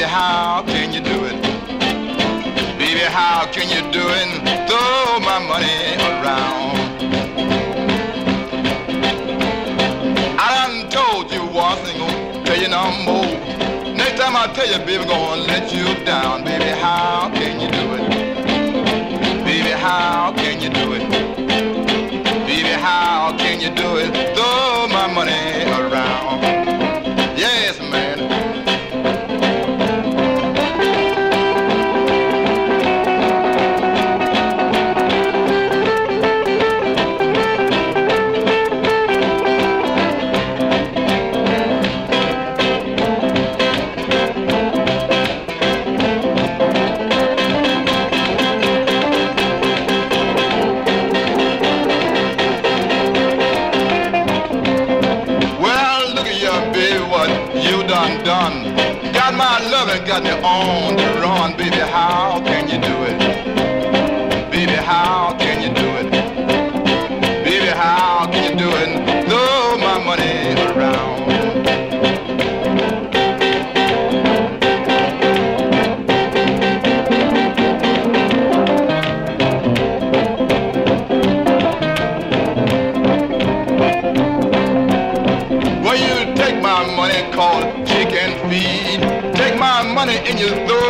how can you do it? Baby, how can you do it? Throw my money around. I done told you once, ain't gonna tell you no more. Next time I tell you, baby, gonna let you down. Baby, how can you do it? Baby, how can you do it? Baby, how can you do it? Throw my money around. Yes, man. Done. Got my love and got me on the run. Baby, how can you do it? Baby, how can you do it? Baby, how can you do it? Throw my money around. Well, you take my money called chicken feed. Take my money and you throw